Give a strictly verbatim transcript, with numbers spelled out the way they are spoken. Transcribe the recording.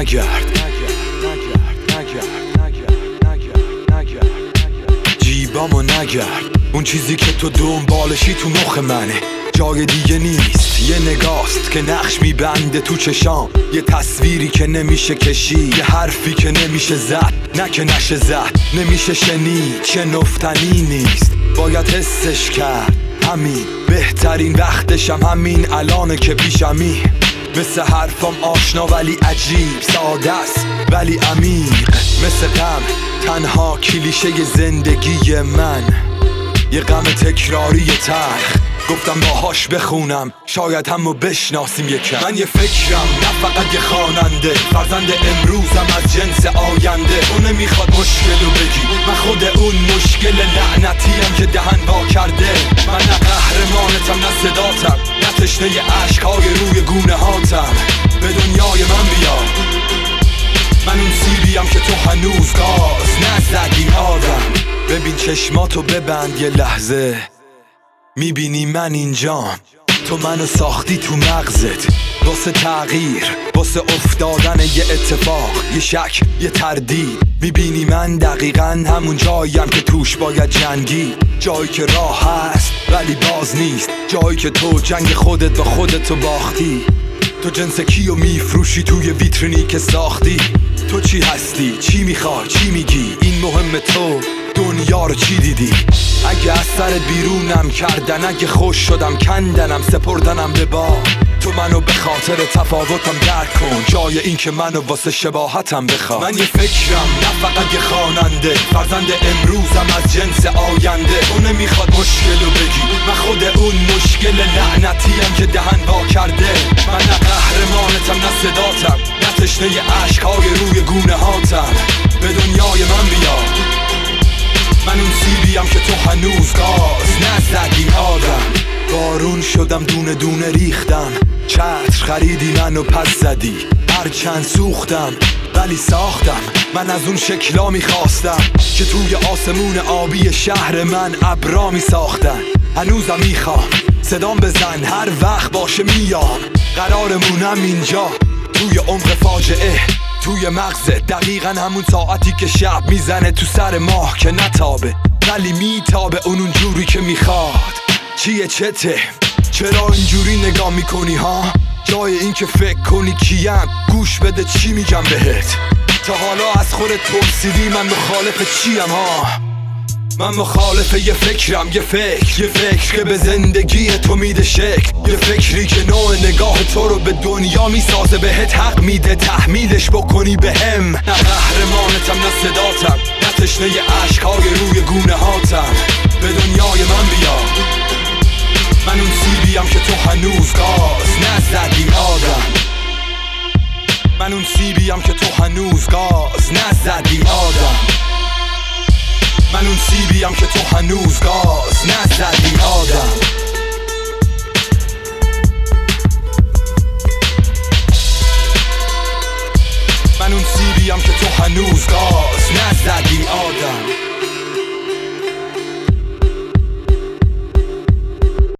نگرد جیبامو نگرد. اون چیزی که تو دنبالشی تو مخ منه، جای دیگه نیست. یه نگاست که نقش میبنده تو چشام، یه تصویری که نمیشه کشید، یه حرفی که نمیشه زد، نه که نشه زد، نمیشه شنید، شنفتنی نیست، باید حسش کرد. همین بهترین وقتشم همین الانه که پیشمی. مثل حرفام آشنا ولی عجیب، ساده است ولی عمیق. مثل غم تنها کلیشه زندگی من، یه غم تکراری تلخ. گفتم باهاش بخونم شاید همو بشناسیم یکم. من یه فکرم نه فقط یه خواننده، فرزند امروزم از جنس آینده. اون نمیخواد مشکلو بگی، من خود اون مشکل لعنتیم که دهن وا کرده. من نه قهرمانتم نه صداتم، نه تشنه عشقهای روی گونه هاتم. به دنیای من بیا، من اون سیبیم که تو هنوز گاز نزدی آدم. ببین چشماتو ببند یه لحظه، میبینی من اینجام، تو منو ساختی تو مغزت واسه تغییر، واسه افتادن یه اتفاق، یه شک، یه تردید. میبینی من دقیقاً همون جاییم که توش باید جنگی، جایی که راه هست ولی باز نیست، جایی که تو جنگ خودت با خودتو باختی. تو جنس کیو میفروشی توی ویترینی که ساختی؟ تو چی هستی؟ چی میخوای؟ چی میگی؟ این مهم تو دنیا رو چی دیدی؟ اگه از سر بیرونم کردن، اگه خوش شدم کندنم، سپردنم به باد. تو منو به خاطر تفاوتم درک کن، جای این که منو واسه شباهتم بخواد. من یه فکرم نه فقط یه خواننده، فرزند امروزم از جنس آینده. اون نمیخواد مشکلو بگی، من خود اون مشکل لعنتیم که دهن وا کرده. من نه قهرمانتم نه صداتم، نه تشنه عشقهای روی گونه هاتم. به دنیای من بیا، من اون سیبیم که تو هنوز گاز نزدی آدم. بارون شدم دونه دونه ریختم، چتر خریدی منو پس زدی. هرچند سوختم ولی ساختم، من از اون شکلا میخواستم که توی آسمون آبی شهر من ابرا میساختن. هنوزم میخوام صدام بزن هر وقت باشه میام. قرارمونم اینجا توی عمق فاجعه، توی مغزه دقیقا همون ساعتی که شب میزنه تو سر ماه که نتابه ولی میتابه اون جوری که میخواد. چیه چته؟ چرا اینجوری نگاه میکنی ها؟ جای این که فکر کنی کیم، گوش بده چی میگم بهت. تا حالا از خودت پرسیدی من مخالف چیم ها؟ من مخالف یه فکرم، یه فکر یه فکر که به زندگی تو میده شکل، یه فکری که نوع نگاه تو رو به دنیا میسازه، بهت حق میده تحمیلش بکنی بهم. نه قهرمانتم نه صداتم، نه تشنه عشقهای روی گونه هاتم. به دنیای من بیا، من اون سیبیم که تو هنوز گاز نزدی آدم. من اون سیبیم که تو هنوز گاز نزدی آدم. من اون سیبیم که تو هنوز گاز نزدی آدم.